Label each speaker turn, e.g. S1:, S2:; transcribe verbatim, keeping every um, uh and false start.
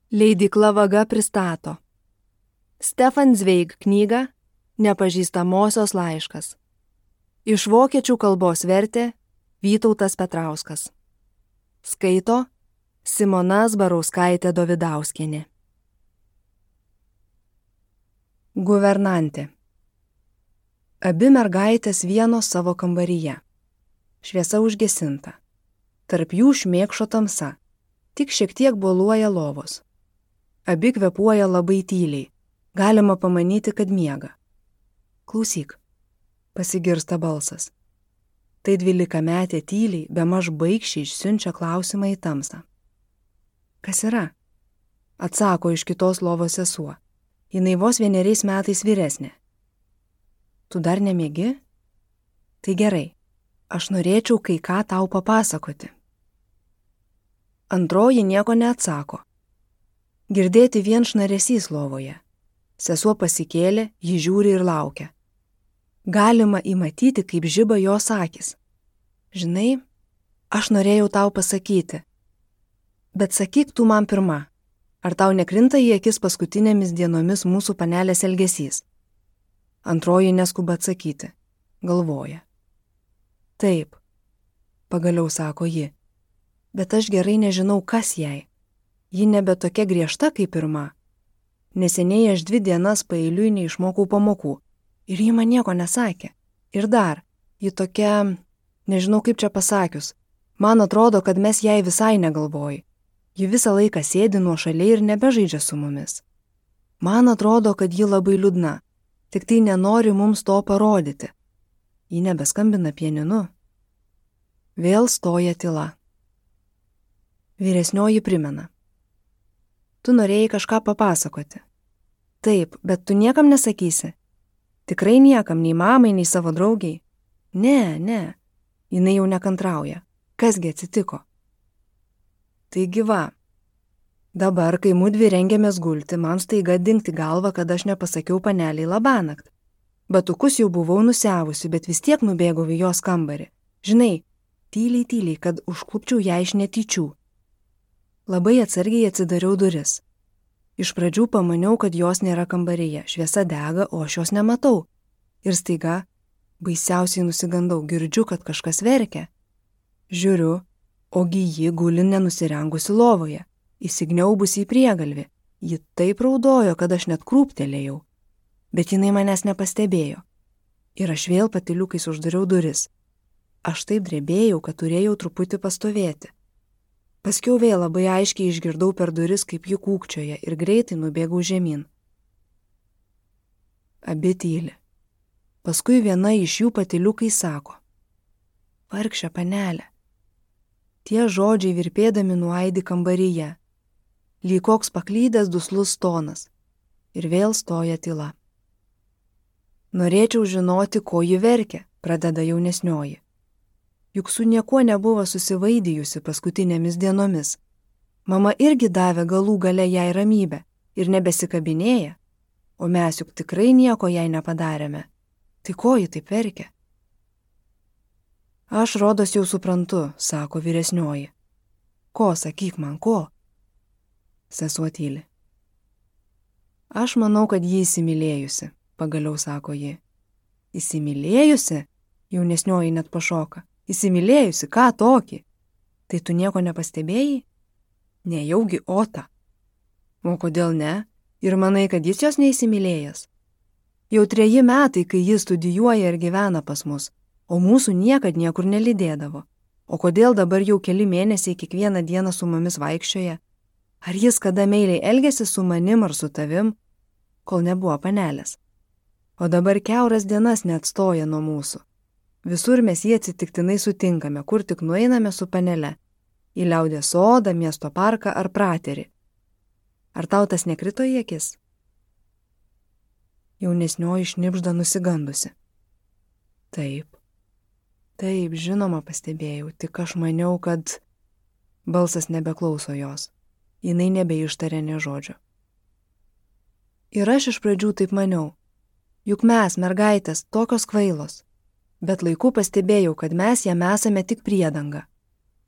S1: Leidykla Vaga pristato Stefan Zweig knygą Nepažįstamosios laiškas. Iš vokiečių kalbos vertė Vytautas Petrauskas. Skaito Simona Zbarauskaitė Dovidauskienė. Guvernantė. Abi mergaitės vienos savo kambaryje. Šviesa užgesinta. Tarp jų šmėkšo tamsa. Tik šiek tiek boluoja lovos. Abi kvėpuoja labai tyliai. Galima pamanyti, kad miega. Klausyk. Pasigirsta balsas. Tai dvylikametė tyliai, bemaž baikščiai išsiunčia klausimą į tamsą. Kas yra? Atsako iš kitos lovos sesuo. Jinai vos vieneriais metais vyresnė. Tu dar nemiegi? Tai gerai. Aš norėčiau kai ką tau papasakoti. Antroji nieko neatsako. Girdėti vien šnaresys lovoje. Sesuo pasikėlė, ji žiūri ir laukia. Galima įmatyti, kaip žiba jos akis. Žinai, aš norėjau tau pasakyti. Bet sakyk tu man pirma, ar tau nekrinta į akis paskutinėmis dienomis mūsų panelės elgesys? Antroji neskuba atsakyti. Galvoja. Taip, pagaliau sako ji. Bet aš gerai nežinau, kas jai. Ji nebe tokia griežta kaip pirma. Neseniai aš dvi dienas paeiliui neišmokau pamokų. Ir ji man nieko nesakė. Ir dar, ji tokia, nežinau kaip čia pasakius, man atrodo, kad mes jai visai negalvoji. Ji visą laiką sėdi nuošaliai ir nebežaidžia su mumis. Man atrodo, kad ji labai liūdna, tik tai nenori mums to parodyti. Ji nebeskambina pianinu. Vėl stoja tyla. Vyresnioji primena. Tu norėjai kažką papasakoti. Taip, bet tu niekam nesakysi. Tikrai niekam, nei mamai, nei savo draugiai. Ne, ne. Jinai jau nekantrauja. Kasgi atsitiko? Taigi va. Dabar, kai mudvi rengiamės gulti, man staiga dingti galva, kad aš nepasakiau paneliai labanakt. Batukus jau buvau nusiavusi, bet vis tiek nubėgau į jos kambarį. Žinai, tyliai, tyliai, kad užklupčiau ją iš netyčių. Labai atsargiai atsidariau duris. Iš pradžių pamaniau, kad jos nėra kambaryje, šviesa dega, o aš jos nematau. Ir staiga, baisiausiai nusigandau, girdžiu, kad kažkas verkia. Žiūriu, ogi ji guli nenusirengusi lovoje, įsigniaubusi į priegalvį. Ji taip raudojo, kad aš net krūptelėjau. Bet jinai manęs nepastebėjo. Ir aš vėl patyliukais uždariau duris. Aš taip drebėjau, kad turėjau truputį pastovėti. Paskiau vėl labai aiškiai išgirdau per duris, kaip ji kūkčioja ir greitai nubėgau žemyn. Abi tyli. Paskui viena iš jų patyliukai sako. Vargšė panelė. Tie žodžiai virpėdami nuaidi kambaryje. Lyg koks paklydęs duslus tonas. Ir vėl stoja tyla. Norėčiau žinoti, ko ji verkia, pradeda jaunesnioji. Juk su niekuo nebuvo susivaidijusi paskutinėmis dienomis. Mama irgi davė galų gale jai ramybę ir nebesikabinėja, o mes juk tikrai nieko jai nepadarėme. Tai ko ji taip verkia? Aš rodos jau suprantu, sako vyresnioji. Ko, sakyk man, ko? Sesuo tyli. Aš manau, kad ji įsimylėjusi, pagaliau sako ji. Įsimylėjusi? Jaunesnioji net pašoka. Įsimylėjusi, ką tokį? Tai tu nieko nepastebėjai? Nejaugi Ota. O kodėl ne? Ir manai, kad jis jos neįsimylėjęs? Jau treji metai, kai jis studijuoja ir gyvena pas mus, o mūsų niekad niekur nelydėdavo. O kodėl dabar jau keli mėnesiai kiekvieną dieną su mumis vaikščioja? Ar jis kada meiliai elgėsi su manim ar su tavim, kol nebuvo panelės? O dabar kiauras dienas neatstoja nuo mūsų. Visur mes jį atsitiktinai sutinkame, kur tik nueiname su panele. Į liaudės sodą, miesto parką ar praterį. Ar tau tas nekrito į akis? Jaunesnioji šnibžda nusigandusi. Taip. Taip, žinoma, pastebėjau, tik aš maniau, kad... Balsas nebeklauso jos. Jinai nebeištarė nė žodžio. Ir aš iš pradžių taip maniau. Juk mes, mergaitės, tokios kvailos. Bet laiku pastebėjau, kad mes jam esame tik priedanga.